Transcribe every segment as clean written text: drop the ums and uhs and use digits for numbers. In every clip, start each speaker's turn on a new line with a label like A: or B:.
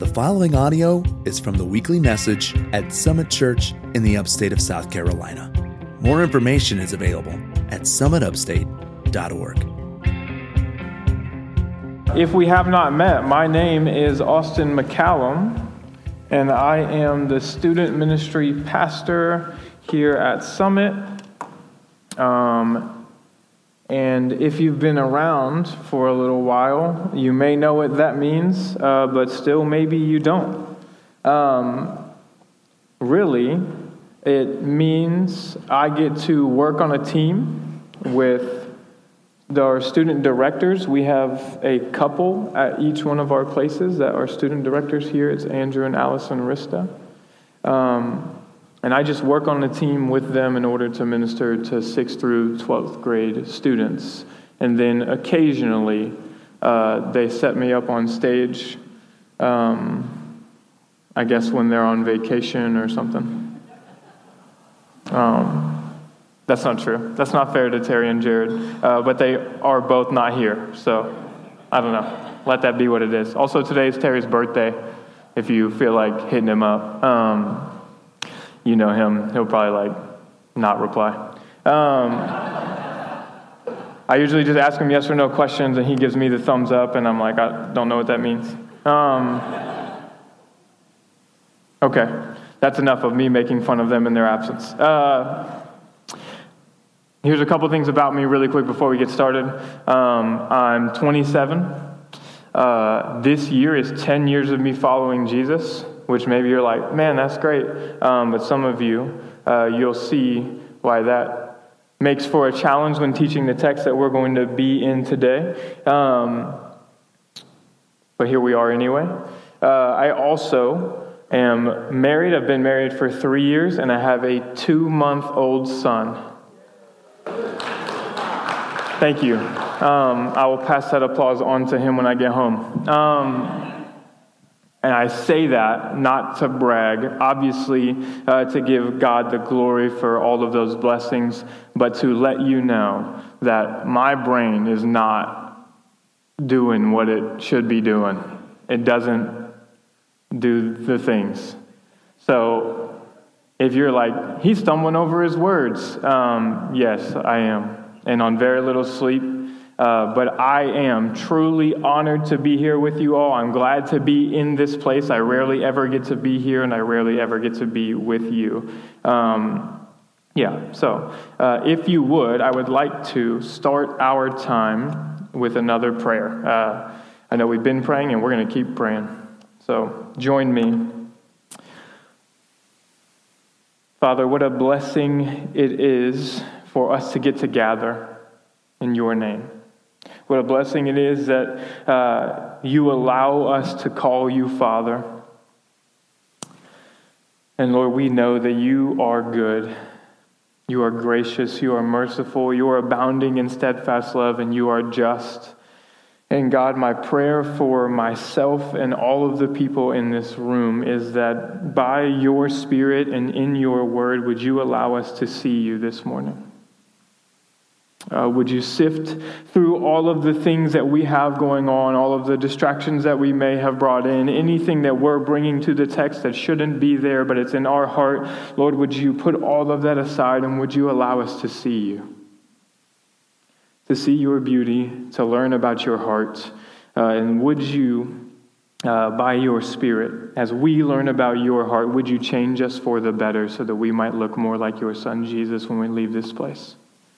A: The following audio is from the weekly message at Summit Church in the upstate of South Carolina. More information is available at summitupstate.org.
B: If we have not met, my name is Austin McCallum, and I am the student ministry pastor here at Summit. And if you've been around for a little while, you may know what that means, but still maybe you don't. Really, it means I get to work on a team with our student directors. We have a couple at each one of our places that are student directors here. It's Andrew and Allison Rista. And I just work on a team with them in order to minister to 6th through 12th grade students. And then occasionally, they set me up on stage, I guess when they're on vacation or something. That's not true. That's not fair to Terry and Jared. But they are both not here. So, I don't know. Let that be what it is. Also, today is Terry's birthday, if you feel like hitting him up. You know him. He'll probably, not reply. I usually just ask him yes or no questions, and he gives me the thumbs up, and I'm like, I don't know what that means. Okay. That's enough of me making fun of them in their absence. Here's a couple things about me really quick before we get started. I'm 27. This year is 10 years of me following Jesus, which maybe you're like, man, that's great. But some of you, you'll see why that makes for a challenge when teaching the text that we're going to be in today. But here we are anyway. I also am married. I've been married for 3 years, and I have a 2-month-old son. Thank you. I will pass that applause on to him when I get home. And I say that not to brag, obviously to give God the glory for all of those blessings, but to let you know that my brain is not doing what it should be doing. It doesn't do the things. So if you're like, he's stumbling over his words, yes, I am. And on very little sleep. But I am truly honored to be here with you all. I'm glad to be in this place. I rarely ever get to be here, and I rarely ever get to be with you. So if you would, I would like to start our time with another prayer. I know we've been praying, and we're going to keep praying. So join me. Father, what a blessing it is for us to get to gather in your name. What a blessing it is that you allow us to call you Father. And Lord, we know that you are good. You are gracious. You are merciful. You are abounding in steadfast love, and you are just. And God, my prayer for myself and all of the people in this room is that by your Spirit and in your word, would you allow us to see you this morning? Would you sift through all of the things that we have going on, all of the distractions that we may have brought in, anything that we're bringing to the text that shouldn't be there, but it's in our heart. Lord, would you put all of that aside, and would you allow us to see you? To see your beauty, to learn about your heart. And would you, by your Spirit, as we learn about your heart, would you change us for the better so that we might look more like your Son, Jesus, when we leave this place?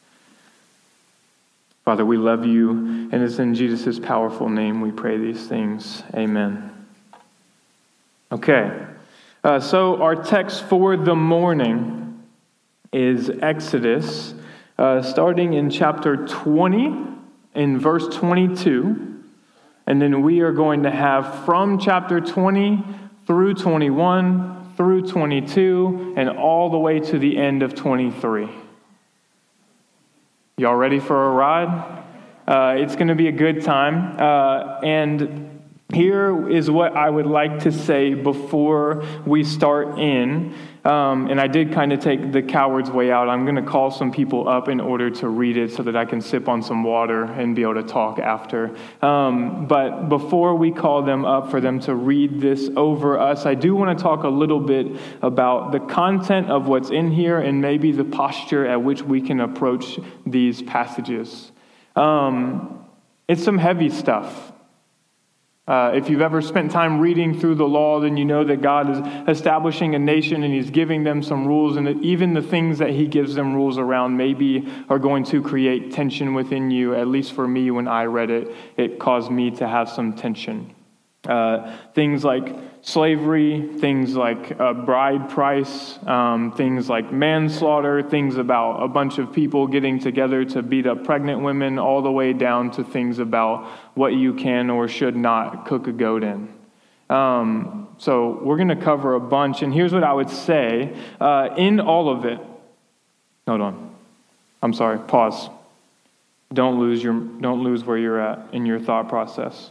B: Father, we love you, and it's in Jesus' powerful name we pray these things. Amen. Okay, so our text for the morning is Exodus, starting in chapter 20, in verse 22, and then we are going to have from chapter 20 through 21, through 22, and all the way to the end of 23. Y'all ready for a ride? It's going to be a good time. And here is what I would like to say before we start in. And I did kind of take the coward's way out. I'm going to call some people up in order to read it so that I can sip on some water and be able to talk after. But before we call them up for them to read this over us, I do want to talk a little bit about the content of what's in here and maybe the posture at which we can approach these passages. It's some heavy stuff. If you've ever spent time reading through the law, then you know that God is establishing a nation and he's giving them some rules, and that even the things that he gives them rules around maybe are going to create tension within you. At least for me, when I read it, it caused me to have some tension. Things like slavery, things like bride price, things like manslaughter, things about a bunch of people getting together to beat up pregnant women, all the way down to things about what you can or should not cook a goat in. So we're going to cover a bunch, and here's what I would say. In all of it, hold on. I'm sorry, pause. Don't lose where you're at in your thought process.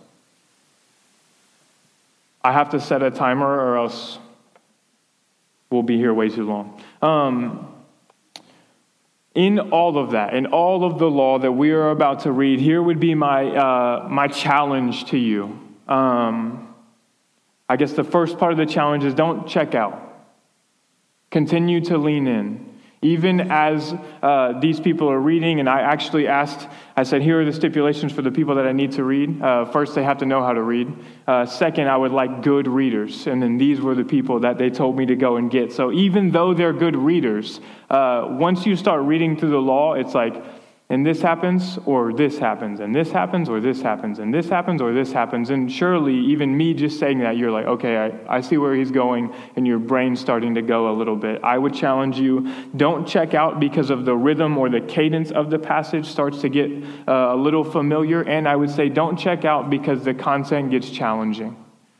B: I have to set a timer or else we'll be here way too long. In all of that, in all of the law that we are about to read, here would be my challenge to you. I guess the first part of the challenge is don't check out. Continue to lean in. Even as these people are reading, and I said, here are the stipulations for the people that I need to read. First, they have to know how to read. Second, I would like good readers. And then these were the people that they told me to go and get. So even though they're good readers, once you start reading through the law, it's like, and this happens, or this happens, and this happens, or this happens, and this happens, or this happens. And surely, even me just saying that, you're like, okay, I see where he's going, and your brain's starting to go a little bit. I would challenge you, don't check out because of the rhythm or the cadence of the passage starts to get a little familiar. And I would say, don't check out because the content gets challenging.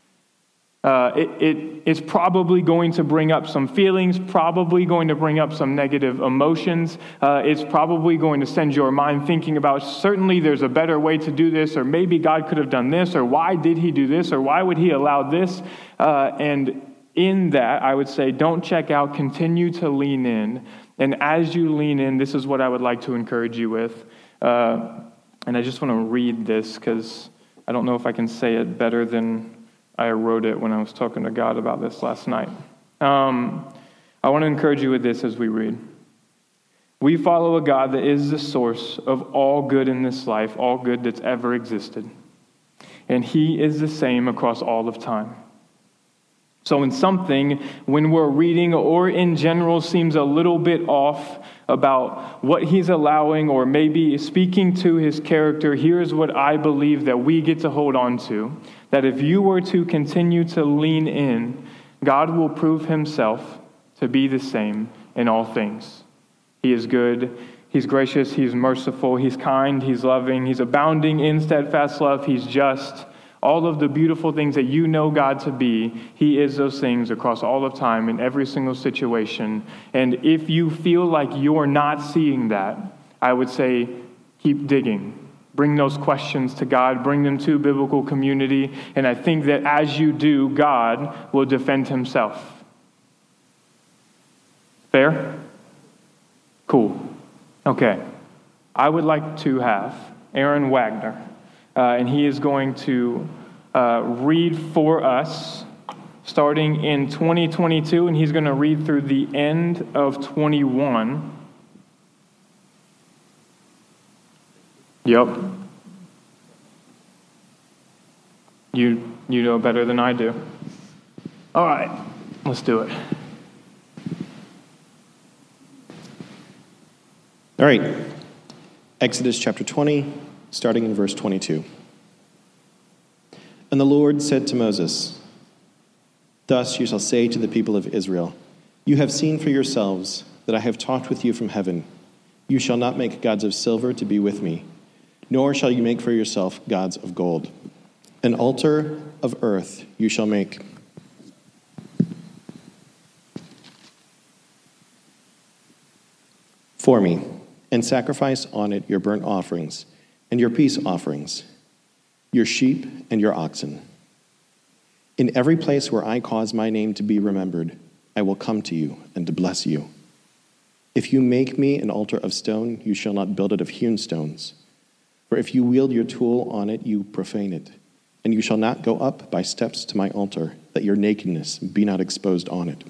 B: It's probably going to bring up some feelings, probably going to bring up some negative emotions. It's probably going to send your mind thinking about, certainly there's a better way to do this, or maybe God could have done this, or why did he do this, or why would he allow this? And in that, I would say, don't check out, continue to lean in. And as you lean in, this is what I would like to encourage you with. And I just want to read this because I don't know if I can say it better than I wrote it when I was talking to God about this last night. I want to encourage you with this as we read. We follow a God that is the source of all good in this life, all good that's ever existed. And he is the same across all of time. So when something, when we're reading or in general seems a little bit off about what he's allowing or maybe speaking to his character, here's what I believe that we get to hold on to. That if you were to continue to lean in, God will prove himself to be the same in all things. He is good, he's gracious, he's merciful, he's kind, he's loving, he's abounding in steadfast love, he's just. All of the beautiful things that you know God to be, he is those things across all of time in every single situation. And if you feel like you're not seeing that, I would say keep digging. Bring those questions to God. Bring them to biblical community. And I think that as you do, God will defend himself. Fair? Cool. Okay. I would like to have Aaron Wagner. And he is going to read for us starting in 2022. And he's going to read through the end of 21. Yep. You know better than I do. All right, let's do it.
C: All right. Exodus chapter 20, starting in verse 22. And the Lord said to Moses, "Thus you shall say to the people of Israel, you have seen for yourselves that I have talked with you from heaven. You shall not make gods of silver to be with me, nor shall you make for yourself gods of gold. An altar of earth you shall make. For me, and sacrifice on it your burnt offerings and your peace offerings, your sheep and your oxen. In every place where I cause my name to be remembered, I will come to you and to bless you. If you make me an altar of stone, you shall not build it of hewn stones. For if you wield your tool on it, you profane it. And you shall not go up by steps to my altar, that your nakedness be not exposed on it.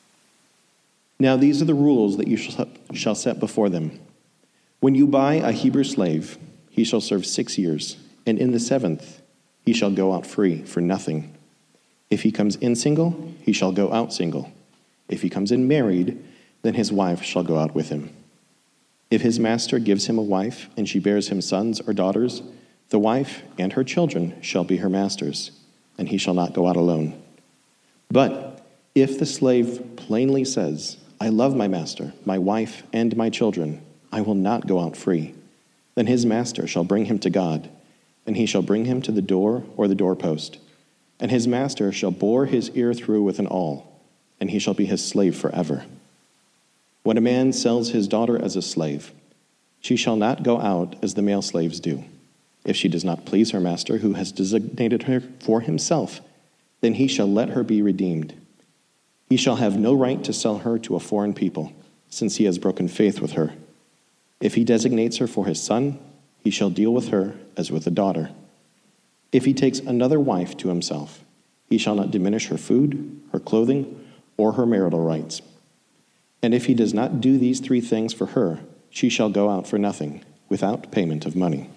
C: Now these are the rules that you shall set before them. When you buy a Hebrew slave, he shall serve 6 years, and in the 7th he shall go out free for nothing. If he comes in single, he shall go out single. If he comes in married, then his wife shall go out with him. If his master gives him a wife, and she bears him sons or daughters, the wife and her children shall be her master's, and he shall not go out alone. But if the slave plainly says, I love my master, my wife, and my children, I will not go out free, then his master shall bring him to God, and he shall bring him to the door or the doorpost. And his master shall bore his ear through with an awl, and he shall be his slave forever. When a man sells his daughter as a slave, she shall not go out as the male slaves do. If she does not please her master, who has designated her for himself, then he shall let her be redeemed. He shall have no right to sell her to a foreign people, since he has broken faith with her. If he designates her for his son, he shall deal with her as with a daughter. If he takes another wife to himself, he shall not diminish her food, her clothing, or her marital rights. And if he does not do these 3 things for her, she shall go out for nothing, without payment of money.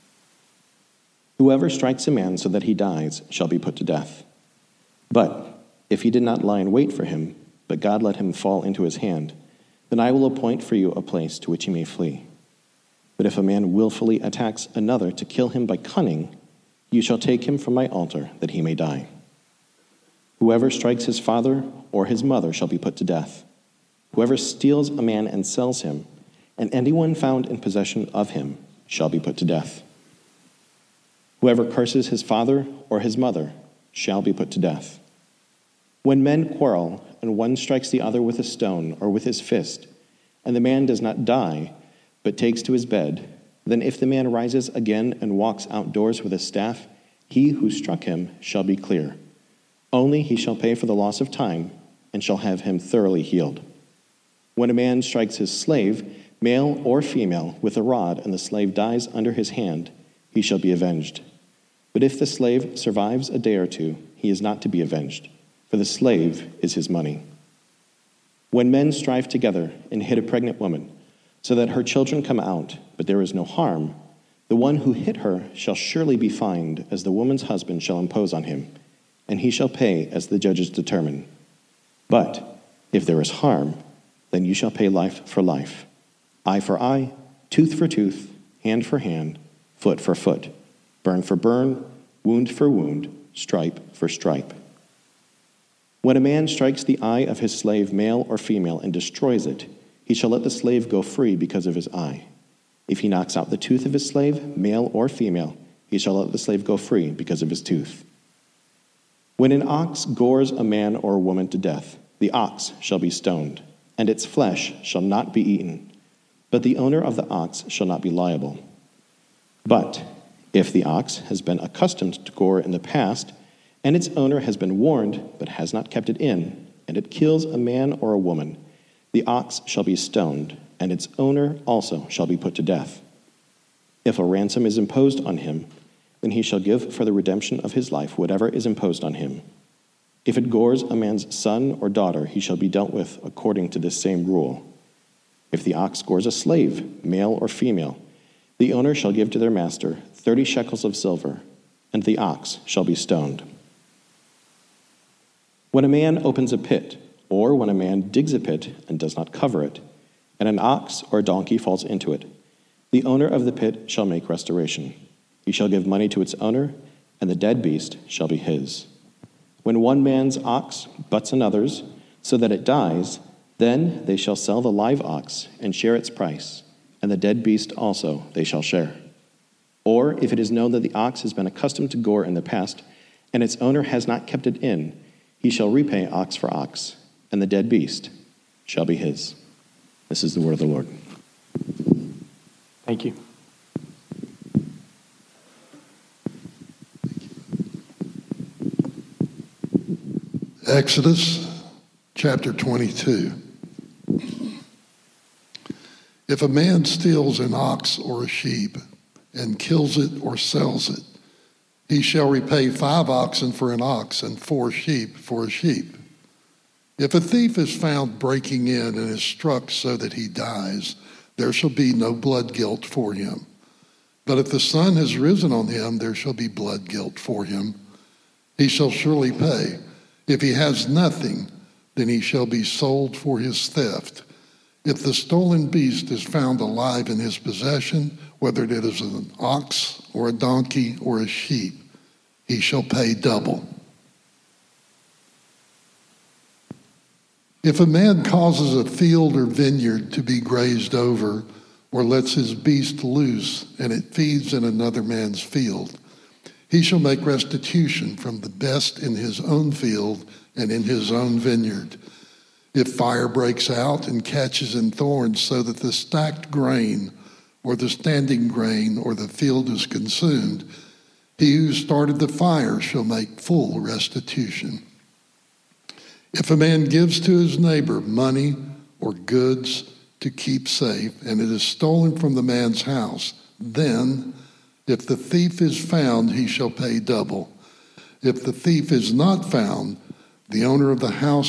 C: Whoever strikes a man so that he dies shall be put to death. But if he did not lie in wait for him, but God let him fall into his hand, then I will appoint for you a place to which he may flee. But if a man willfully attacks another to kill him by cunning, you shall take him from my altar, that he may die. Whoever strikes his father or his mother shall be put to death. Whoever steals a man and sells him, and anyone found in possession of him, shall be put to death. Whoever curses his father or his mother shall be put to death. When men quarrel, and one strikes the other with a stone or with his fist, and the man does not die, but takes to his bed, then if the man rises again and walks outdoors with a staff, he who struck him shall be clear. Only he shall pay for the loss of time, and shall have him thoroughly healed. When a man strikes his slave, male or female, with a rod, and the slave dies under his hand, he shall be avenged. But if the slave survives a day or 2, he is not to be avenged, for the slave is his money. When men strive together and hit a pregnant woman, so that her children come out, but there is no harm, the one who hit her shall surely be fined, as the woman's husband shall impose on him, and he shall pay as the judges determine. But if there is harm, then you shall pay life for life, eye for eye, tooth for tooth, hand for hand, foot for foot, burn for burn, wound for wound, stripe for stripe. When a man strikes the eye of his slave, male or female, and destroys it, he shall let the slave go free because of his eye. If he knocks out the tooth of his slave, male or female, he shall let the slave go free because of his tooth. When an ox gores a man or a woman to death, the ox shall be stoned, and its flesh shall not be eaten, but the owner of the ox shall not be liable. But if the ox has been accustomed to gore in the past, and its owner has been warned but has not kept it in, and it kills a man or a woman, the ox shall be stoned, and its owner also shall be put to death. If a ransom is imposed on him, then he shall give for the redemption of his life whatever is imposed on him. If it gores a man's son or daughter, he shall be dealt with according to this same rule. If the ox gores a slave, male or female, the owner shall give to their master 30 shekels of silver, and the ox shall be stoned. When a man opens a pit, or when a man digs a pit and does not cover it, and an ox or a donkey falls into it, the owner of the pit shall make restoration. He shall give money to its owner, and the dead beast shall be his. When one man's ox butts another's, so that it dies, then they shall sell the live ox and share its price, and the dead beast also they shall share. Or if it is known that the ox has been accustomed to gore in the past, and its owner has not kept it in, he shall repay ox for ox, and the dead beast shall be his. This is the word of the Lord.
B: Thank you.
D: Exodus Chapter 22. If a man steals an ox or a sheep and kills it or sells it, he shall repay 5 oxen for an ox and 4 sheep for a sheep. If a thief is found breaking in and is struck so that he dies, there shall be no blood guilt for him. But if the sun has risen on him, there shall be blood guilt for him. He shall surely pay. If he has nothing, then he shall be sold for his theft. If the stolen beast is found alive in his possession, whether it is an ox or a donkey or a sheep, he shall pay double. If a man causes a field or vineyard to be grazed over, or lets his beast loose, and it feeds in another man's field, he shall make restitution from the best in his own field and in his own vineyard. If fire breaks out and catches in thorns so that the stacked grain or the standing grain or the field is consumed, he who started the fire shall make full restitution. If a man gives to his neighbor money or goods to keep safe, and it is stolen from the man's house, then, if the thief is found, he shall pay double. If the thief is not found, the owner of the house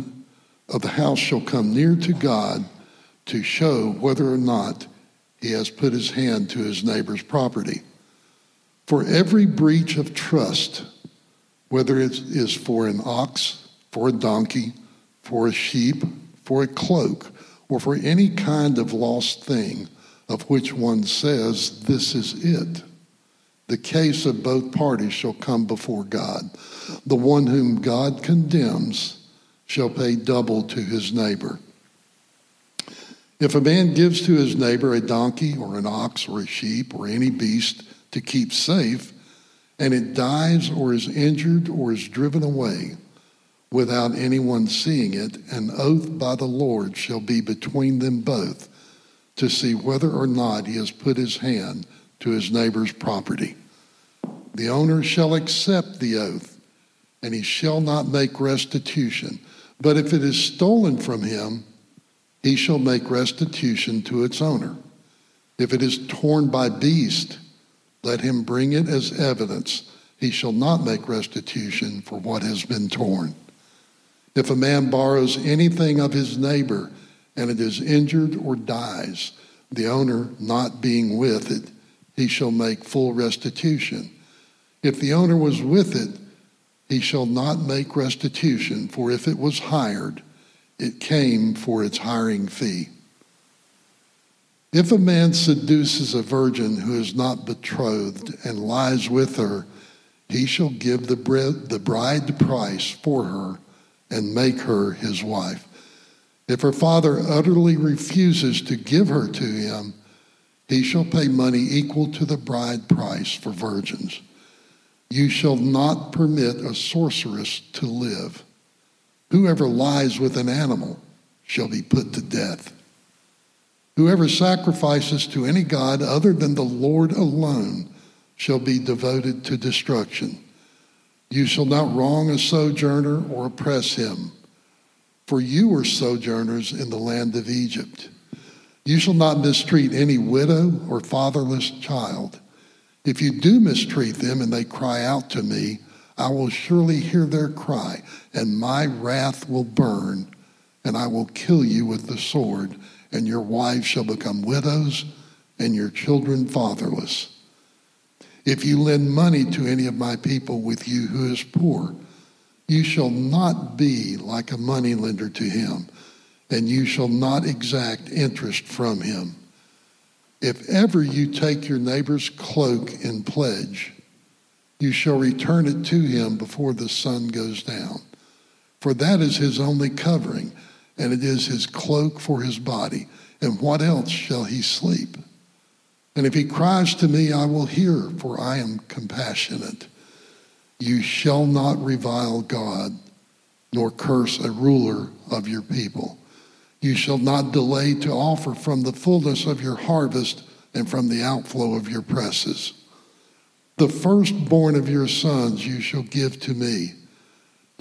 D: shall come near to God to show whether or not he has put his hand to his neighbor's property. For every breach of trust, whether it is for an ox, for a donkey, for a sheep, for a cloak, or for any kind of lost thing of which one says, "This is it," the case of both parties shall come before God. The one whom God condemns shall pay double to his neighbor. If a man gives to his neighbor a donkey or an ox or a sheep or any beast to keep safe, and it dies or is injured or is driven away without anyone seeing it, an oath by the Lord shall be between them both to see whether or not he has put his hand to his neighbor's property. The owner shall accept the oath, and he shall not make restitution. But if it is stolen from him, he shall make restitution to its owner. If it is torn by beast, let him bring it as evidence. He shall not make restitution for what has been torn. If a man borrows anything of his neighbor and it is injured or dies, the owner not being with it, he shall make full restitution. If the owner was with it, he shall not make restitution, for if it was hired, it came for its hiring fee. If a man seduces a virgin who is not betrothed and lies with her, he shall give the bride price for her and make her his wife. If her father utterly refuses to give her to him, he shall pay money equal to the bride price for virgins. You shall not permit a sorceress to live. Whoever lies with an animal shall be put to death. Whoever sacrifices to any god other than the Lord alone shall be devoted to destruction. You shall not wrong a sojourner or oppress him, for you were sojourners in the land of Egypt. You shall not mistreat any widow or fatherless child. If you do mistreat them and they cry out to me, I will surely hear their cry, and my wrath will burn, and I will kill you with the sword, and your wives shall become widows, and your children fatherless. If you lend money to any of my people with you who is poor, you shall not be like a moneylender to him, and you shall not exact interest from him. If ever you take your neighbor's cloak in pledge, you shall return it to him before the sun goes down. For that is his only covering, and it is his cloak for his body. And what else shall he sleep? And if he cries to me, I will hear, for I am compassionate. You shall not revile God, nor curse a ruler of your people. You shall not delay to offer from the fullness of your harvest and from the outflow of your presses. The firstborn of your sons you shall give to me.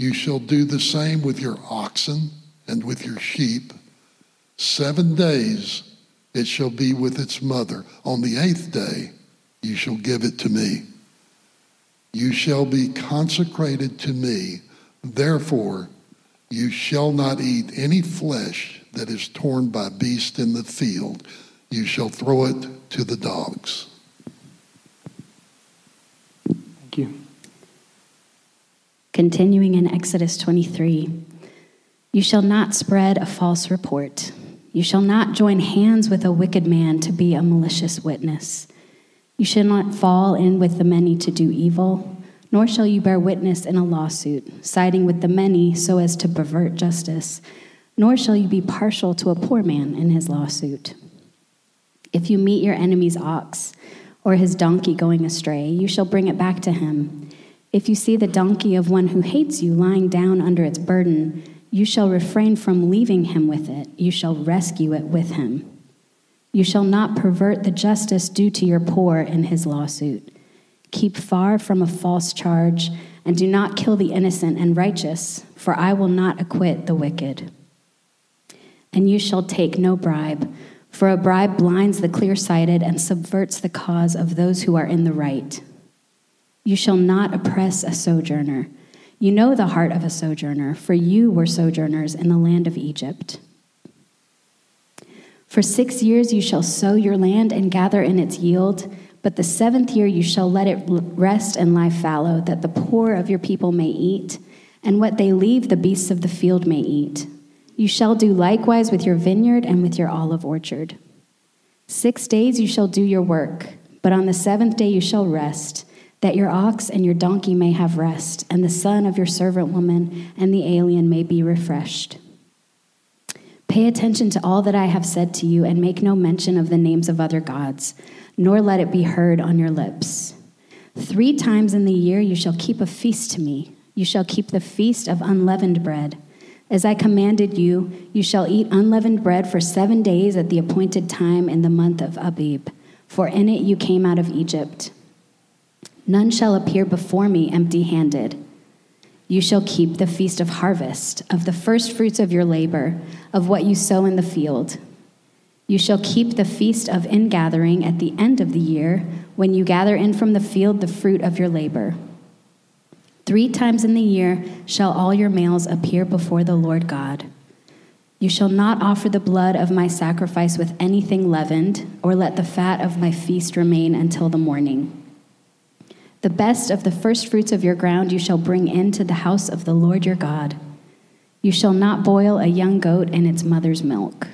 D: You shall do the same with your oxen and with your sheep. 7 days it shall be with its mother. On the 8th day you shall give it to me. You shall be consecrated to me. Therefore you shall not eat any flesh that is torn by beast in the field. You shall throw it to the dogs.
B: Thank you.
E: Continuing in Exodus 23, you shall not spread a false report. You shall not join hands with a wicked man to be a malicious witness. You shall not fall in with the many to do evil, nor shall you bear witness in a lawsuit, siding with the many so as to pervert justice, nor shall you be partial to a poor man in his lawsuit. If you meet your enemy's ox or his donkey going astray, you shall bring it back to him. If you see the donkey of one who hates you lying down under its burden, you shall refrain from leaving him with it. You shall rescue it with him. You shall not pervert the justice due to your poor in his lawsuit. Keep far from a false charge, and do not kill the innocent and righteous, for I will not acquit the wicked. And you shall take no bribe, for a bribe blinds the clear-sighted and subverts the cause of those who are in the right. You shall not oppress a sojourner. You know the heart of a sojourner, for you were sojourners in the land of Egypt. For 6 years you shall sow your land and gather in its yield, but the 7th year you shall let it rest and lie fallow, that the poor of your people may eat, and what they leave the beasts of the field may eat. You shall do likewise with your vineyard and with your olive orchard. 6 days you shall do your work, but on the 7th day you shall rest, that your ox and your donkey may have rest, and the son of your servant woman and the alien may be refreshed. Pay attention to all that I have said to you, and make no mention of the names of other gods, nor let it be heard on your lips. 3 times in the year you shall keep a feast to me. You shall keep the feast of unleavened bread. As I commanded you, you shall eat unleavened bread for 7 days at the appointed time in the month of Abib, for in it you came out of Egypt. None shall appear before me empty-handed. You shall keep the feast of harvest, of the first fruits of your labor, of what you sow in the field. You shall keep the feast of ingathering at the end of the year, when you gather in from the field the fruit of your labor. 3 times in the year shall all your males appear before the Lord God. You shall not offer the blood of my sacrifice with anything leavened, or let the fat of my feast remain until the morning. The best of the first fruits of your ground you shall bring into the house of the Lord your God. You shall not boil a young goat in its mother's milk.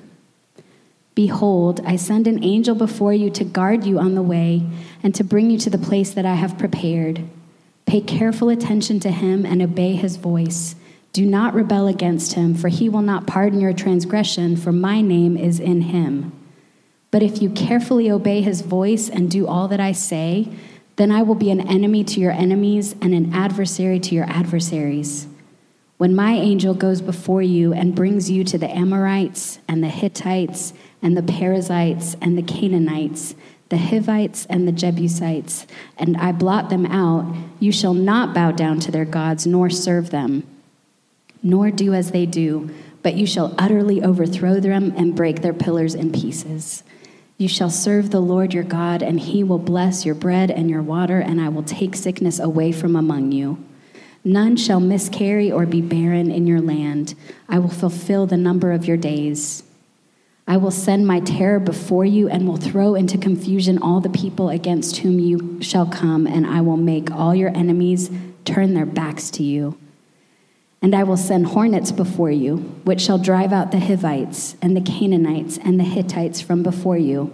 E: Behold, I send an angel before you to guard you on the way and to bring you to the place that I have prepared. Pay careful attention to him and obey his voice. Do not rebel against him, for he will not pardon your transgression, for my name is in him. But if you carefully obey his voice and do all that I say, then I will be an enemy to your enemies and an adversary to your adversaries. When my angel goes before you and brings you to the Amorites and the Hittites and the Perizzites and the Canaanites, the Hivites and the Jebusites, and I blot them out, you shall not bow down to their gods nor serve them, nor do as they do, but you shall utterly overthrow them and break their pillars in pieces. You shall serve the Lord your God, and he will bless your bread and your water, and I will take sickness away from among you. None shall miscarry or be barren in your land. I will fulfill the number of your days. I will send my terror before you and will throw into confusion all the people against whom you shall come, and I will make all your enemies turn their backs to you. And I will send hornets before you, which shall drive out the Hivites and the Canaanites and the Hittites from before you.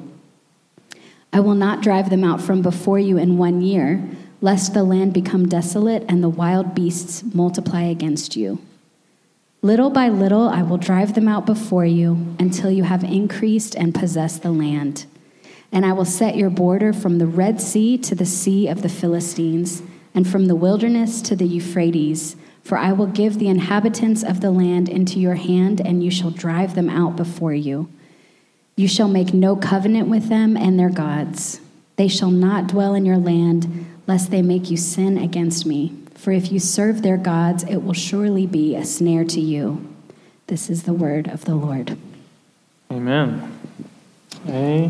E: I will not drive them out from before you in 1 year, lest the land become desolate and the wild beasts multiply against you. Little by little I will drive them out before you until you have increased and possessed the land. And I will set your border from the Red Sea to the Sea of the Philistines, and from the wilderness to the Euphrates, for I will give the inhabitants of the land into your hand, and you shall drive them out before you. You shall make no covenant with them and their gods. They shall not dwell in your land, lest they make you sin against me. For if you serve their gods, it will surely be a snare to you. This is the word of the Lord.
B: Amen. Amen.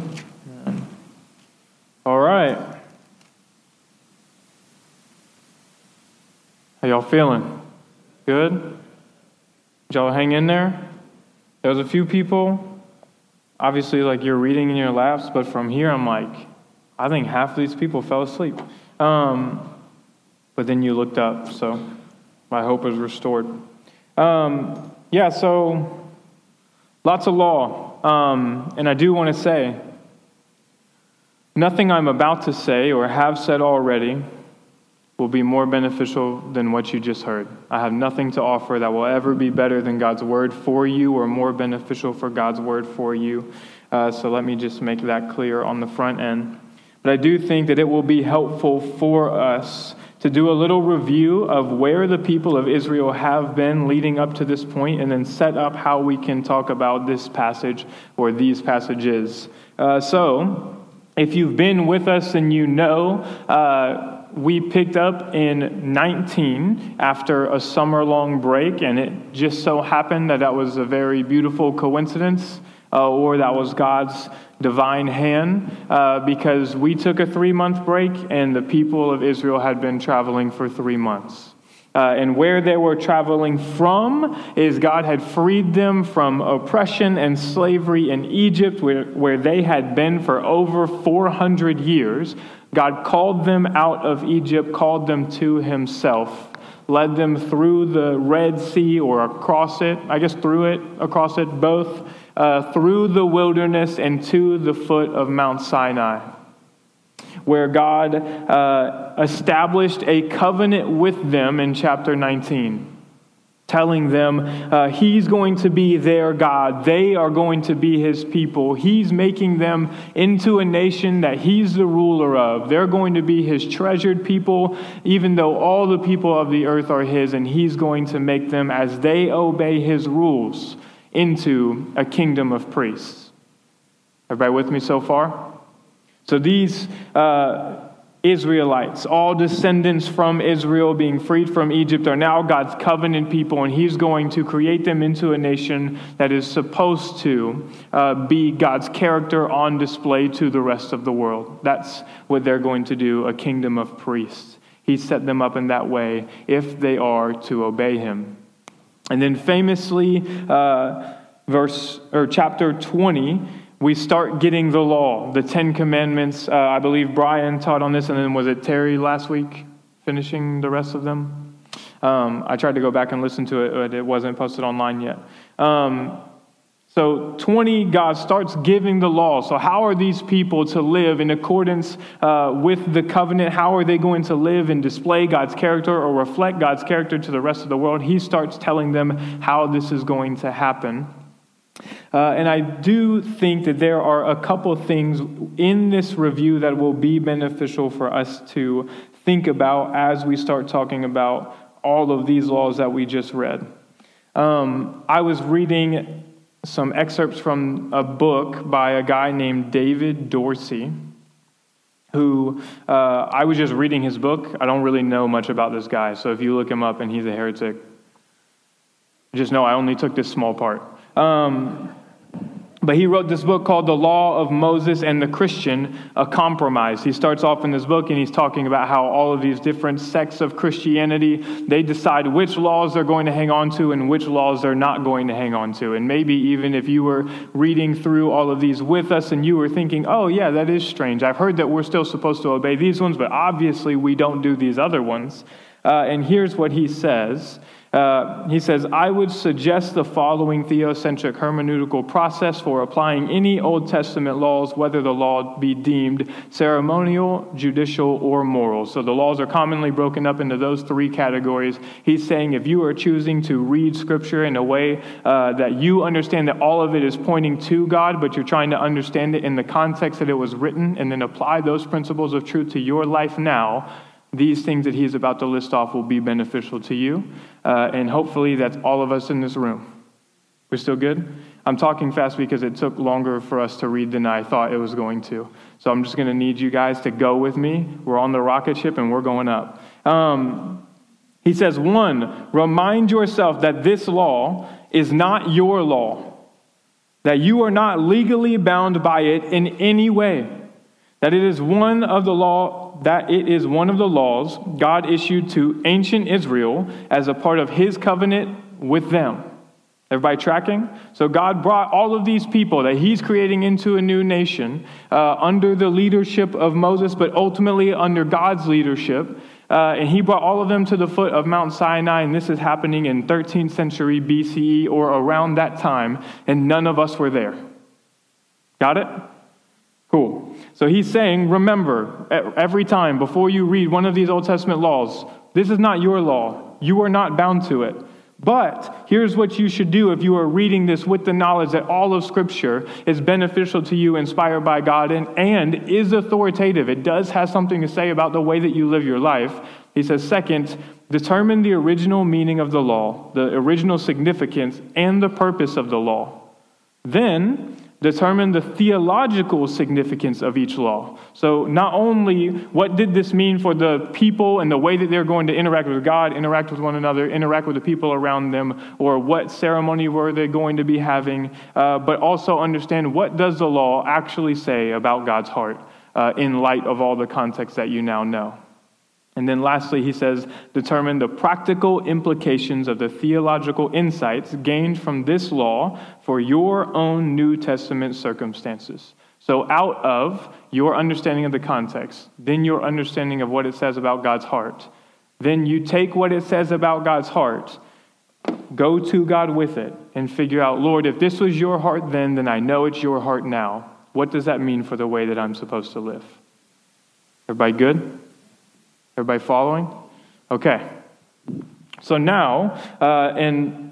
B: All right. How y'all feeling? Good? Did y'all hang in there? There was a few people, obviously, like you're reading in your laps, but from here I'm like, I think half of these people fell asleep. But then you looked up, so my hope is restored. So lots of law. And I do want to say, nothing I'm about to say or have said already will be more beneficial than what you just heard. I have nothing to offer that will ever be better than God's word for you or more beneficial for God's word for you. So let me just make that clear on the front end. But I do think that it will be helpful for us to do a little review of where the people of Israel have been leading up to this point, and then set up how we can talk about this passage or these passages. So if you've been with us and you know, we picked up in 19 after a summer-long break, and it just so happened that was a very beautiful coincidence, or that was God's divine hand, because we took a 3-month break, and the people of Israel had been traveling for 3 months. And where they were traveling from is God had freed them from oppression and slavery in Egypt, where they had been for over 400 years. God called them out of Egypt, called them to himself, led them through the Red Sea or across it, across it, both through the wilderness and to the foot of Mount Sinai, where God established a covenant with them in chapter 19, telling them he's going to be their God. They are going to be his people. He's making them into a nation that he's the ruler of. They're going to be his treasured people, even though all the people of the earth are his, and he's going to make them, as they obey his rules, into a kingdom of priests. Everybody with me so far? So these Israelites, all descendants from Israel being freed from Egypt, are now God's covenant people, and he's going to create them into a nation that is supposed to be God's character on display to the rest of the world. That's what they're going to do, a kingdom of priests. He set them up in that way if they are to obey him. And then famously, chapter 20, we start getting the law, the 10 Commandments. I believe Brian taught on this, and then was it Terry last week finishing the rest of them? I tried to go back and listen to it, but it wasn't posted online yet. So 20, God starts giving the law. So how are these people to live in accordance with the covenant? How are they going to live and display God's character or reflect God's character to the rest of the world? He starts telling them how this is going to happen. And I do think that there are a couple things in this review that will be beneficial for us to think about as we start talking about all of these laws that we just read. I was reading some excerpts from a book by a guy named David Dorsey, who I was just reading his book. I don't really know much about this guy, so if you look him up and he's a heretic, just know I only took this small part. But he wrote this book called The Law of Moses and the Christian, A Compromise. He starts off in this book and he's talking about how all of these different sects of Christianity, they decide which laws they're going to hang on to and which laws they're not going to hang on to. And maybe even if you were reading through all of these with us and you were thinking, oh yeah, that is strange. I've heard that we're still supposed to obey these ones, but obviously we don't do these other ones. And here's what he says. He says, I would suggest the following theocentric hermeneutical process for applying any Old Testament laws, whether the law be deemed ceremonial, judicial, or moral. So the laws are commonly broken up into those three categories. He's saying if you are choosing to read Scripture in a way that you understand that all of it is pointing to God, but you're trying to understand it in the context that it was written, and then apply those principles of truth to your life now, these things that he's about to list off will be beneficial to you. And hopefully that's all of us in this room. We're still good? I'm talking fast because it took longer for us to read than I thought it was going to. So I'm just going to need you guys to go with me. We're on the rocket ship and we're going up. He says, 1, remind yourself that this law is not your law, that you are not legally bound by it in any way, that it is one of the laws God issued to ancient Israel as a part of his covenant with them. Everybody tracking? So God brought all of these people that he's creating into a new nation under the leadership of Moses, but ultimately under God's leadership. And he brought all of them to the foot of Mount Sinai, and this is happening in 13th century BCE or around that time, and none of us were there. Got it? Cool. So he's saying, remember, every time before you read one of these Old Testament laws, this is not your law. You are not bound to it. But here's what you should do if you are reading this with the knowledge that all of Scripture is beneficial to you, inspired by God, and is authoritative. It does have something to say about the way that you live your life. He says, second, determine the original meaning of the law, the original significance, and the purpose of the law. Then, determine the theological significance of each law. So not only what did this mean for the people and the way that they're going to interact with God, interact with one another, interact with the people around them, or what ceremony were they going to be having, but also understand what does the law actually say about God's heart in light of all the context that you now know. And then lastly, he says, determine the practical implications of the theological insights gained from this law for your own New Testament circumstances. So out of your understanding of the context, then your understanding of what it says about God's heart, then you take what it says about God's heart, go to God with it, and figure out, Lord, if this was your heart then I know it's your heart now. What does that mean for the way that I'm supposed to live? Everybody good? Everybody following? Okay. So now, in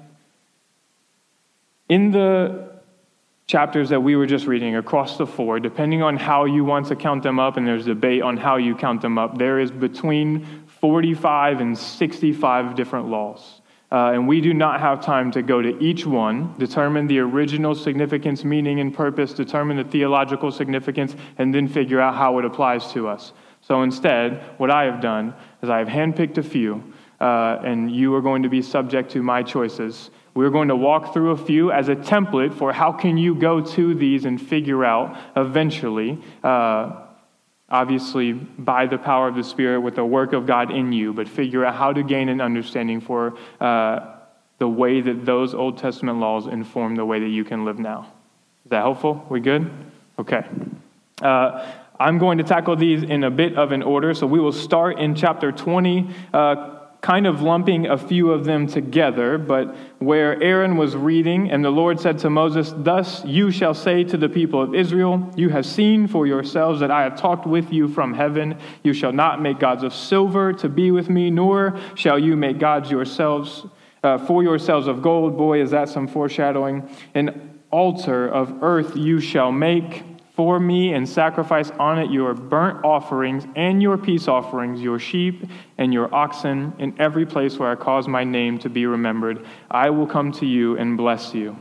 B: the chapters that we were just reading across the 4, depending on how you want to count them up, and there's debate on how you count them up, there is between 45 and 65 different laws. And we do not have time to go to each one, determine the original significance, meaning, and purpose, determine the theological significance, and then figure out how it applies to us. So instead, what I have done is I have handpicked a few, and you are going to be subject to my choices. We're going to walk through a few as a template for how can you go to these and figure out eventually, obviously by the power of the Spirit with the work of God in you, but figure out how to gain an understanding for the way that those Old Testament laws inform the way that you can live now. Is that helpful? We good? Okay. I'm going to tackle these in a bit of an order. So we will start in chapter 20, kind of lumping a few of them together, but where Aaron was reading, and the Lord said to Moses, "Thus you shall say to the people of Israel, you have seen for yourselves that I have talked with you from heaven. You shall not make gods of silver to be with me, nor shall you make gods yourselves for yourselves of gold." Boy, is that some foreshadowing. "An altar of earth you shall make for me, and sacrifice on it your burnt offerings and your peace offerings, your sheep and your oxen, in every place where I cause my name to be remembered. I will come to you and bless you."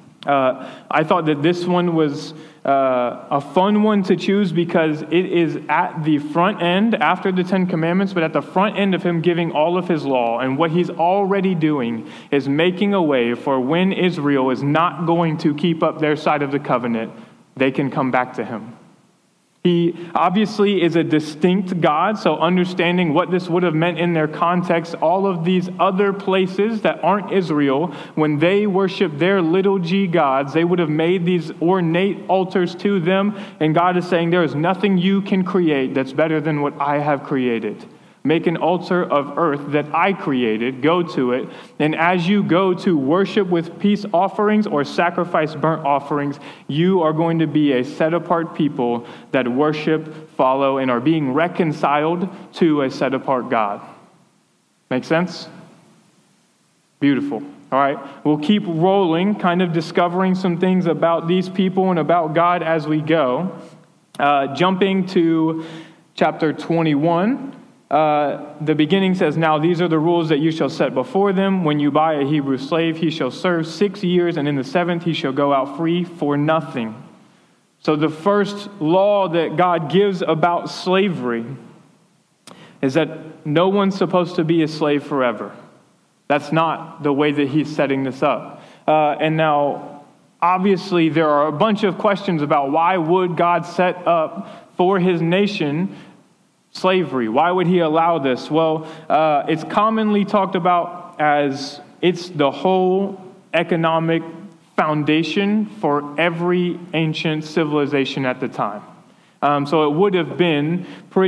B: I thought that this one was a fun one to choose because it is at the front end after the Ten Commandments, but at the front end of him giving all of his law. And what he's already doing is making a way for when Israel is not going to keep up their side of the covenant, they can come back to him. He obviously is a distinct God, so understanding what this would have meant in their context, all of these other places that aren't Israel, when they worship their little g gods, they would have made these ornate altars to them, and God is saying there is nothing you can create that's better than what I have created. Make an altar of earth that I created, go to it, and as you go to worship with peace offerings or sacrifice burnt offerings, you are going to be a set-apart people that worship, follow, and are being reconciled to a set-apart God. Make sense? Beautiful. All right, we'll keep rolling, kind of discovering some things about these people and about God as we go. Jumping to chapter 21. the beginning says, "Now these are the rules that you shall set before them. When you buy a Hebrew slave, he shall serve 6 years, and in the 7th he shall go out free for nothing." So the first law that God gives about slavery is that no one's supposed to be a slave forever. That's not the way that he's setting this up. And now, obviously, there are a bunch of questions about why would God set up for his nation slavery? Why would he allow this? Well, it's commonly talked about as it's the whole economic foundation for every ancient civilization at the time. So it would have been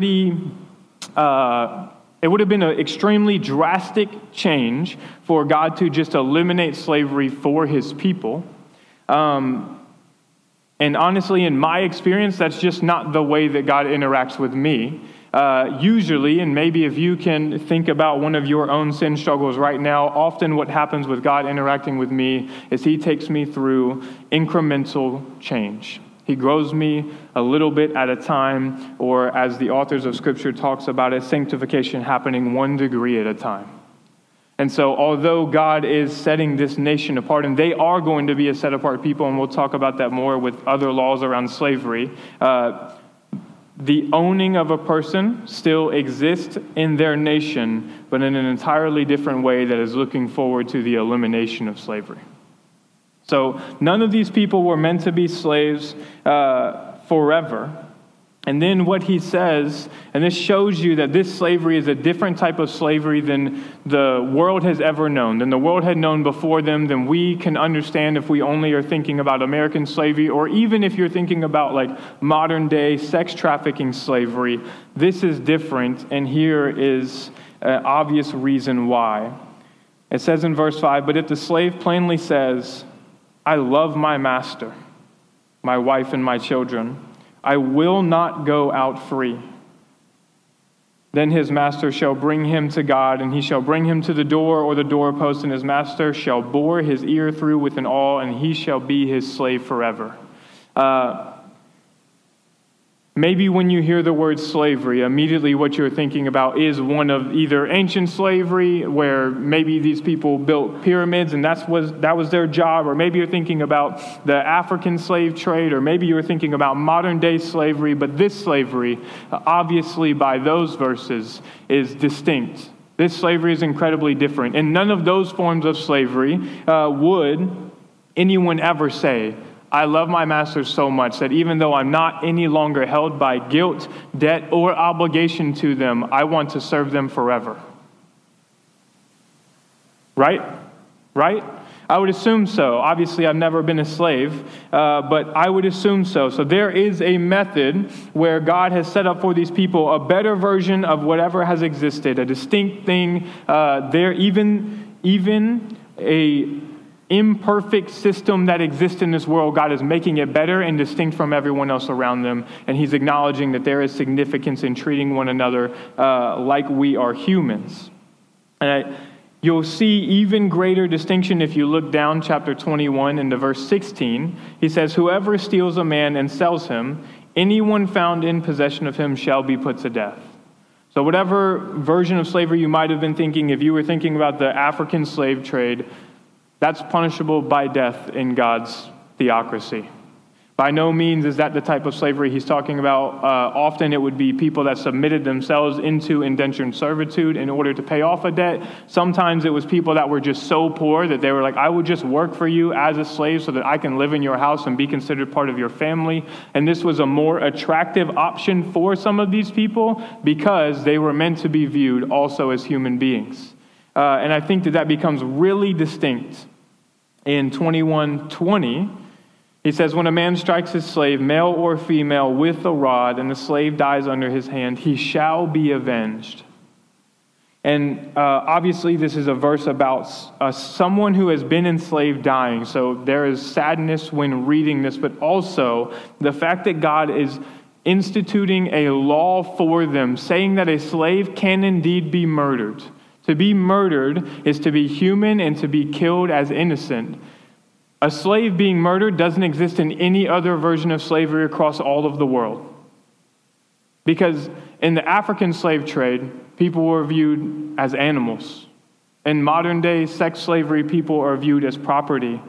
B: an extremely drastic change for God to just eliminate slavery for his people. And honestly, in my experience, that's just not the way that God interacts with me. Usually, and maybe if you can think about one of your own sin struggles right now, often what happens with God interacting with me is he takes me through incremental change. He grows me a little bit at a time, or as the authors of Scripture talks about it, sanctification happening 1 degree at a time. And so although God is setting this nation apart, and they are going to be a set-apart people, and we'll talk about that more with other laws around slavery, the owning of a person still exists in their nation, but in an entirely different way that is looking forward to the elimination of slavery. So none of these people were meant to be slaves forever. And then what he says, and this shows you that this slavery is a different type of slavery than the world has ever known, than the world had known before them, than we can understand if we only are thinking about American slavery, or even if you're thinking about like modern day sex trafficking slavery. This is different, and here is an obvious reason why. It says in verse 5, "But if the slave plainly says, 'I love my master, my wife and my children, I will not go out free,' then his master shall bring him to God, and he shall bring him to the door or the doorpost, and his master shall bore his ear through with an awl, and he shall be his slave forever." Maybe when you hear the word slavery, immediately what you're thinking about is one of either ancient slavery, where maybe these people built pyramids and that was their job, or maybe you're thinking about the African slave trade, or maybe you're thinking about modern day slavery. But this slavery, obviously by those verses, is distinct. This slavery is incredibly different. And none of those forms of slavery would anyone ever say, "I love my master so much that even though I'm not any longer held by guilt, debt, or obligation to them, I want to serve them forever." Right? Right? I would assume so. Obviously, I've never been a slave, but I would assume so. So there is a method where God has set up for these people a better version of whatever has existed, a distinct thing. There even a imperfect system that exists in this world, God is making it better and distinct from everyone else around them. And he's acknowledging that there is significance in treating one another like we are humans. And you'll see even greater distinction if you look down chapter 21 into verse 16. He says, "Whoever steals a man and sells him, anyone found in possession of him shall be put to death." So whatever version of slavery you might have been thinking, if you were thinking about the African slave trade, that's punishable by death in God's theocracy. By no means is that the type of slavery he's talking about. Often it would be people that submitted themselves into indentured servitude in order to pay off a debt. Sometimes it was people that were just so poor that they were like, "I would just work for you as a slave so that I can live in your house and be considered part of your family." And this was a more attractive option for some of these people because they were meant to be viewed also as human beings. And I think that becomes really distinct in 21:20. He says, "When a man strikes his slave, male or female, with a rod, and the slave dies under his hand, he shall be avenged." And obviously this is a verse about someone who has been enslaved dying. So there is sadness when reading this, but also the fact that God is instituting a law for them, saying that a slave can indeed be murdered. To be murdered is to be human and to be killed as innocent. A slave being murdered doesn't exist in any other version of slavery across all of the world. Because in the African slave trade, people were viewed as animals. In modern day sex slavery, people are viewed as property.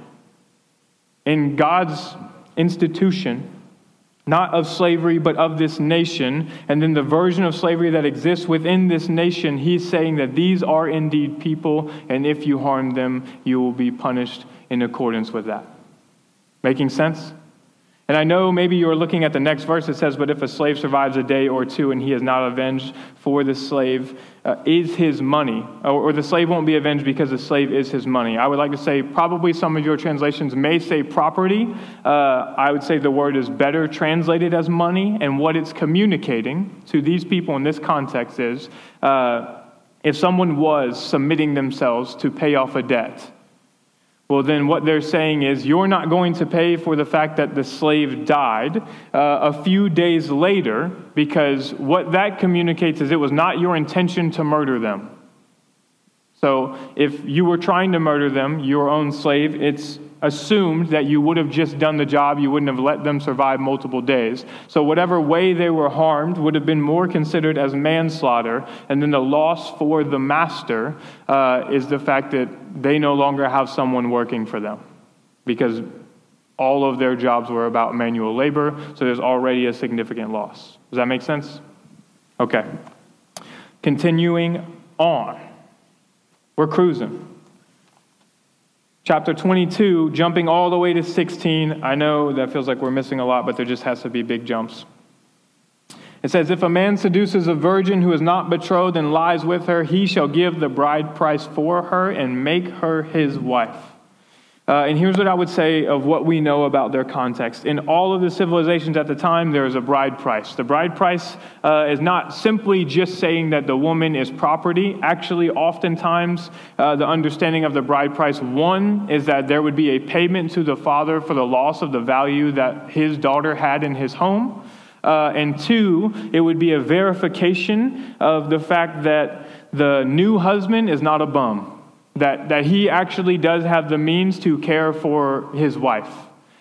B: In God's institution, not of slavery, but of this nation, and then the version of slavery that exists within this nation, he's saying that these are indeed people, and if you harm them, you will be punished in accordance with that. Making sense? And I know maybe you're looking at the next verse that says, but if a slave survives a day or two and he is not avenged for the slave, is his money, or the slave won't be avenged because the slave is his money. I would like to say probably some of your translations may say property. I would say the word is better translated as money, and what it's communicating to these people in this context is if someone was submitting themselves to pay off a debt, well, then what they're saying is you're not going to pay for the fact that the slave died a few days later, because what that communicates is it was not your intention to murder them. So if you were trying to murder them, your own slave, it's assumed that you would have just done the job. You wouldn't have let them survive multiple days. So whatever way they were harmed would have been more considered as manslaughter. And then the loss for the master is the fact that they no longer have someone working for them, because all of their jobs were about manual labor. So there's already a significant loss. Does that make sense? Okay. Continuing on. We're cruising. Chapter 22, jumping all the way to 16. I know that feels like we're missing a lot, but there just has to be big jumps. It says, if a man seduces a virgin who is not betrothed and lies with her, he shall give the bride price for her and make her his wife. And here's what I would say of what we know about their context. In all of the civilizations at the time, there is a bride price. The bride price is not simply just saying that the woman is property. Actually, oftentimes, the understanding of the bride price, one, is that there would be a payment to the father for the loss of the value that his daughter had in his home. And two, it would be a verification of the fact that the new husband is not a bum. That he actually does have the means to care for his wife.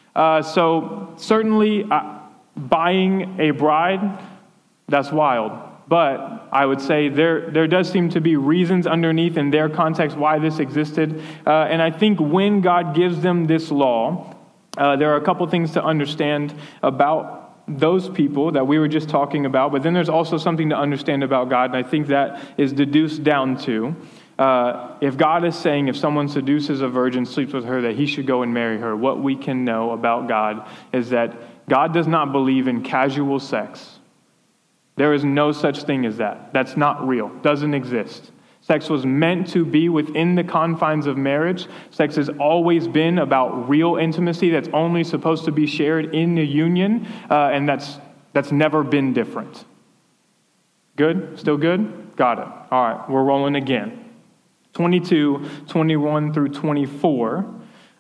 B: So certainly buying a bride, that's wild. But I would say there does seem to be reasons underneath in their context why this existed. And I think when God gives them this law, there are a couple things to understand about those people that we were just talking about. But then there's also something to understand about God, and I think that is deduced down to if God is saying if someone seduces a virgin, sleeps with her, that he should go and marry her, what we can know about God is that God does not believe in casual sex. There is no such thing as that. That's not real. Doesn't exist. Sex was meant to be within the confines of marriage. Sex has always been about real intimacy that's only supposed to be shared in the union, and that's never been different. Good? Still good? Got it. All right, we're rolling again. 22, 21 through 24,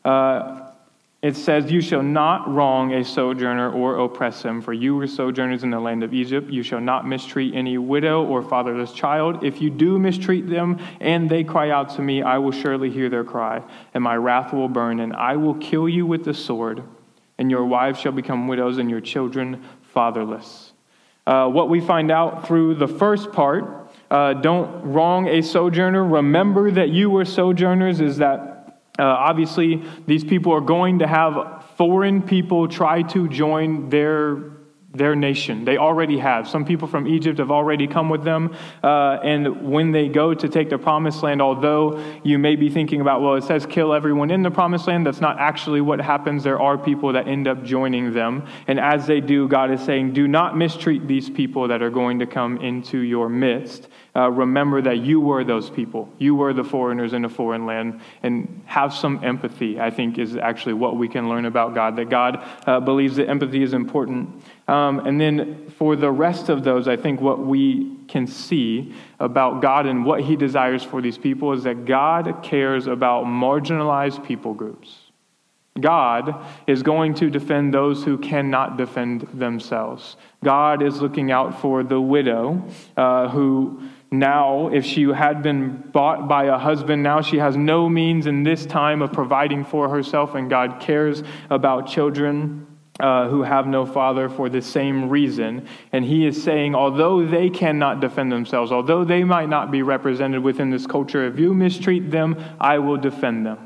B: it says, you shall not wrong a sojourner or oppress him, for you were sojourners in the land of Egypt. You shall not mistreat any widow or fatherless child. If you do mistreat them and they cry out to me, I will surely hear their cry, and my wrath will burn, and I will kill you with the sword, and your wives shall become widows and your children fatherless. What we find out through the first part, don't wrong a sojourner. Remember that you were sojourners, is that obviously these people are going to have foreign people try to join their nation. They already have. Some people from Egypt have already come with them. And when they go to take the promised land, although you may be thinking about, well, it says kill everyone in the promised land. That's not actually what happens. There are people that end up joining them. And as they do, God is saying, do not mistreat these people that are going to come into your midst. Remember that you were those people. You were the foreigners in a foreign land. And have some empathy, I think, is actually what we can learn about God. That God believes that empathy is important. And then for the rest of those, I think what we can see about God and what he desires for these people is that God cares about marginalized people groups. God is going to defend those who cannot defend themselves. God is looking out for the widow who now, if she had been bought by a husband, now she has no means in this time of providing for herself, and God cares about children. who have no father for the same reason. And he is saying, although they cannot defend themselves, although they might not be represented within this culture, if you mistreat them, I will defend them.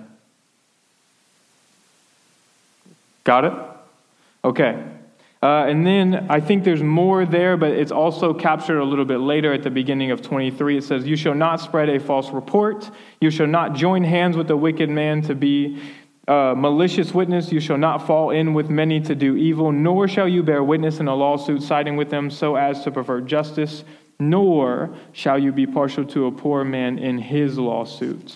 B: Got it? Okay. And then I think there's more there, but it's also captured a little bit later at the beginning of 23. It says, you shall not spread a false report. You shall not join hands with a wicked man to be malicious witness. You shall not fall in with many to do evil, nor shall you bear witness in a lawsuit siding with them so as to pervert justice, nor shall you be partial to a poor man in his lawsuit.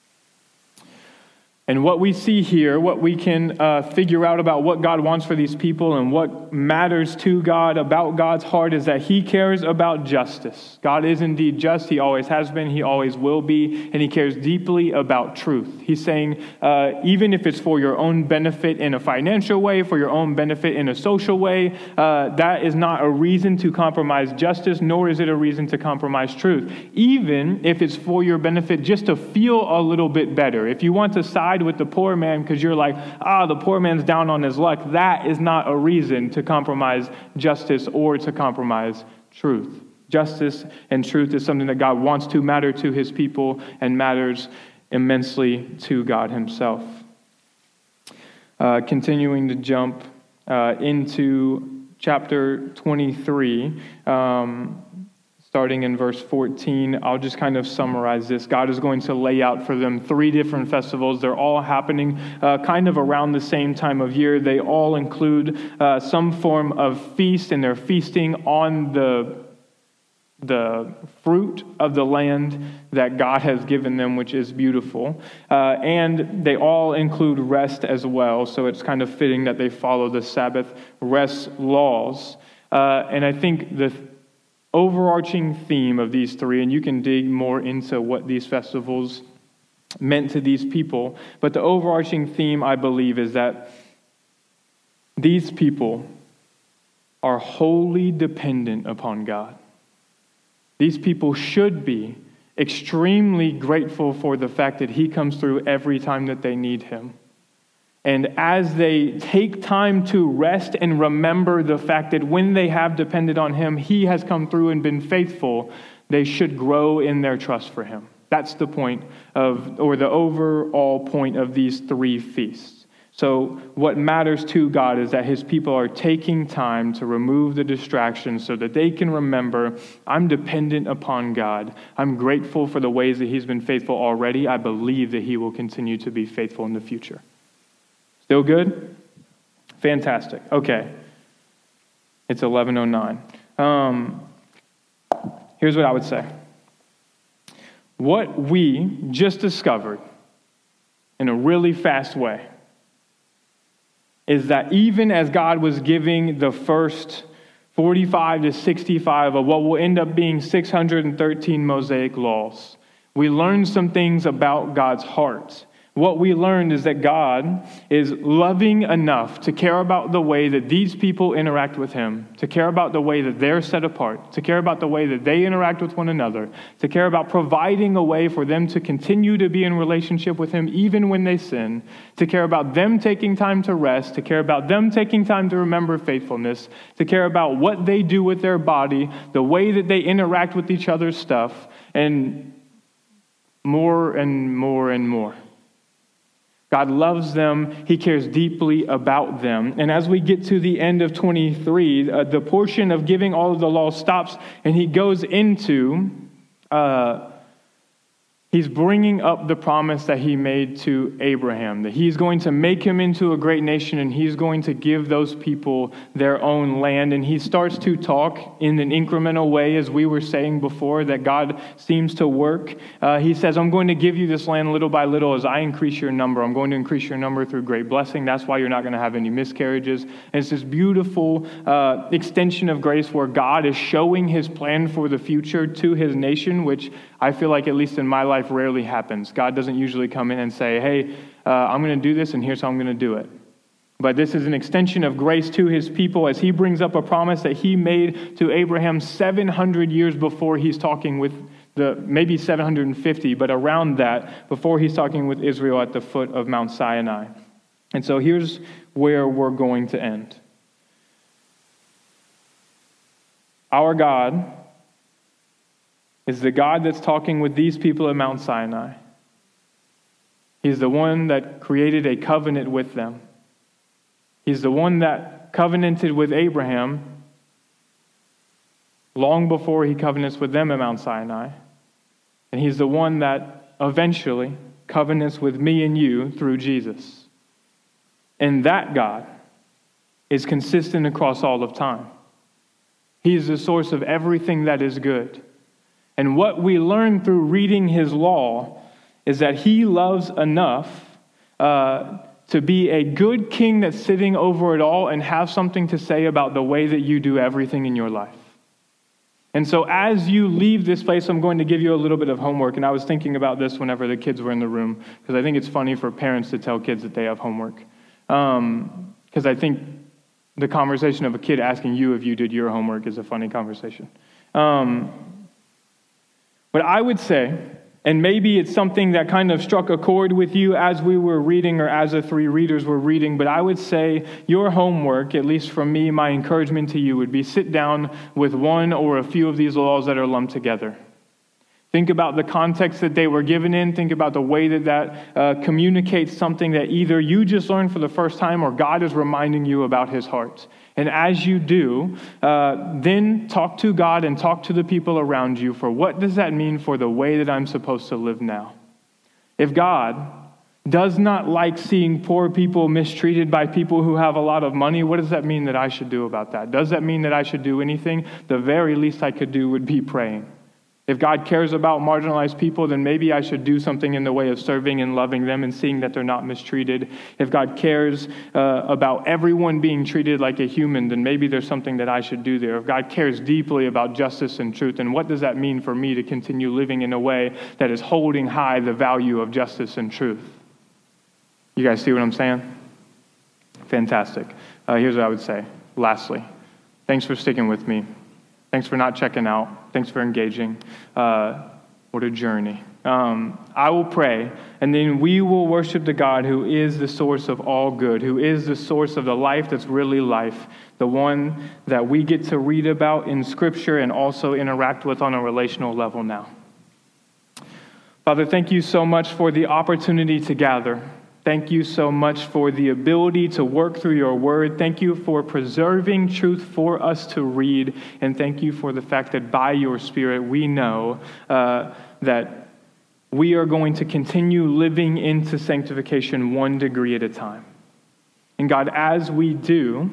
B: And what we see here, what we can figure out about what God wants for these people and what matters to God about God's heart is that he cares about justice. God is indeed just. He always has been. He always will be. And he cares deeply about truth. He's saying, even if it's for your own benefit in a financial way, for your own benefit in a social way, that is not a reason to compromise justice, nor is it a reason to compromise truth. Even if it's for your benefit just to feel a little bit better. If you want to side with the poor man because you're like, the poor man's down on his luck, that is not a reason to compromise justice or to compromise truth. Justice and truth is something that God wants to matter to his people and matters immensely to God himself. Continuing to jump into chapter 23, starting in verse 14, I'll just kind of summarize this. God is going to lay out for them 3 different festivals. They're all happening kind of around the same time of year. They all include some form of feast, and they're feasting on the fruit of the land that God has given them, which is beautiful. And they all include rest as well, so it's kind of fitting that they follow the Sabbath rest laws. And I think the overarching theme of these 3, and you can dig more into what these festivals meant to these people, but the overarching theme, I believe, is that these people are wholly dependent upon God. These people should be extremely grateful for the fact that he comes through every time that they need him. And as they take time to rest and remember the fact that when they have depended on him, he has come through and been faithful, they should grow in their trust for him. That's the point or the overall point of these 3 feasts. So what matters to God is that his people are taking time to remove the distractions so that they can remember, I'm dependent upon God. I'm grateful for the ways that he's been faithful already. I believe that he will continue to be faithful in the future. Still good? Fantastic. Okay. It's 11:09. Here's what I would say. What we just discovered in a really fast way is that even as God was giving the first 45 to 65 of what will end up being 613 Mosaic laws, we learned some things about God's heart. What we learned is that God is loving enough to care about the way that these people interact with him, to care about the way that they're set apart, to care about the way that they interact with one another, to care about providing a way for them to continue to be in relationship with him even when they sin, to care about them taking time to rest, to care about them taking time to remember faithfulness, to care about what they do with their body, the way that they interact with each other's stuff, and more and more and more. God loves them. He cares deeply about them. And as we get to the end of 23, the portion of giving all of the law stops, and he goes into, he's bringing up the promise that he made to Abraham, that he's going to make him into a great nation, and he's going to give those people their own land. And he starts to talk in an incremental way, as we were saying before, that God seems to work. He says, I'm going to give you this land little by little as I increase your number. I'm going to increase your number through great blessing. That's why you're not going to have any miscarriages. And it's this beautiful extension of grace where God is showing his plan for the future to his nation, which I feel like, at least in my life, rarely happens. God doesn't usually come in and say, hey, I'm going to do this, and here's how I'm going to do it. But this is an extension of grace to his people as he brings up a promise that he made to Abraham 700 years before he's talking with maybe 750, but around that, before he's talking with Israel at the foot of Mount Sinai. And so here's where we're going to end. Our God is the God that's talking with these people at Mount Sinai. He's the one that created a covenant with them. He's the one that covenanted with Abraham long before he covenants with them at Mount Sinai. And he's the one that eventually covenants with me and you through Jesus. And that God is consistent across all of time. He is the source of everything that is good. And what we learn through reading his law is that he loves enough to be a good king that's sitting over it all and have something to say about the way that you do everything in your life. And so as you leave this place, I'm going to give you a little bit of homework. And I was thinking about this whenever the kids were in the room, because I think it's funny for parents to tell kids that they have homework. Because I think the conversation of a kid asking you if you did your homework is a funny conversation. But I would say, and maybe it's something that kind of struck a chord with you as we were reading or as the three readers were reading, but I would say your homework, at least from me, my encouragement to you would be sit down with one or a few of these laws that are lumped together. Think about the context that they were given in. Think about the way that communicates something that either you just learned for the first time or God is reminding you about his heart. And as you do, then talk to God and talk to the people around you for what does that mean for the way that I'm supposed to live now? If God does not like seeing poor people mistreated by people who have a lot of money, what does that mean that I should do about that? Does that mean that I should do anything? The very least I could do would be praying. If God cares about marginalized people, then maybe I should do something in the way of serving and loving them and seeing that they're not mistreated. If God cares about everyone being treated like a human, then maybe there's something that I should do there. If God cares deeply about justice and truth, then what does that mean for me to continue living in a way that is holding high the value of justice and truth? You guys see what I'm saying? Fantastic. Here's what I would say. Lastly, thanks for sticking with me. Thanks for not checking out. Thanks for engaging. What a journey. I will pray, and then we will worship the God who is the source of all good, who is the source of the life that's really life, the one that we get to read about in Scripture and also interact with on a relational level now. Father, thank you so much for the opportunity to gather. Thank you so much for the ability to work through your word. Thank you for preserving truth for us to read. And thank you for the fact that by your Spirit, we know that we are going to continue living into sanctification 1 degree at a time. And God, as we do,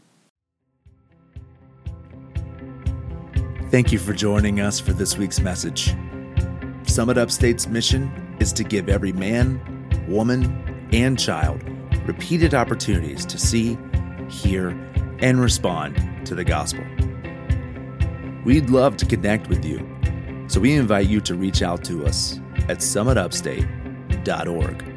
A: thank you for joining us for this week's message. Summit Upstate's mission is to give every man, woman, and child repeated opportunities to see, hear, and respond to the gospel. We'd love to connect with you, so we invite you to reach out to us at summitupstate.org.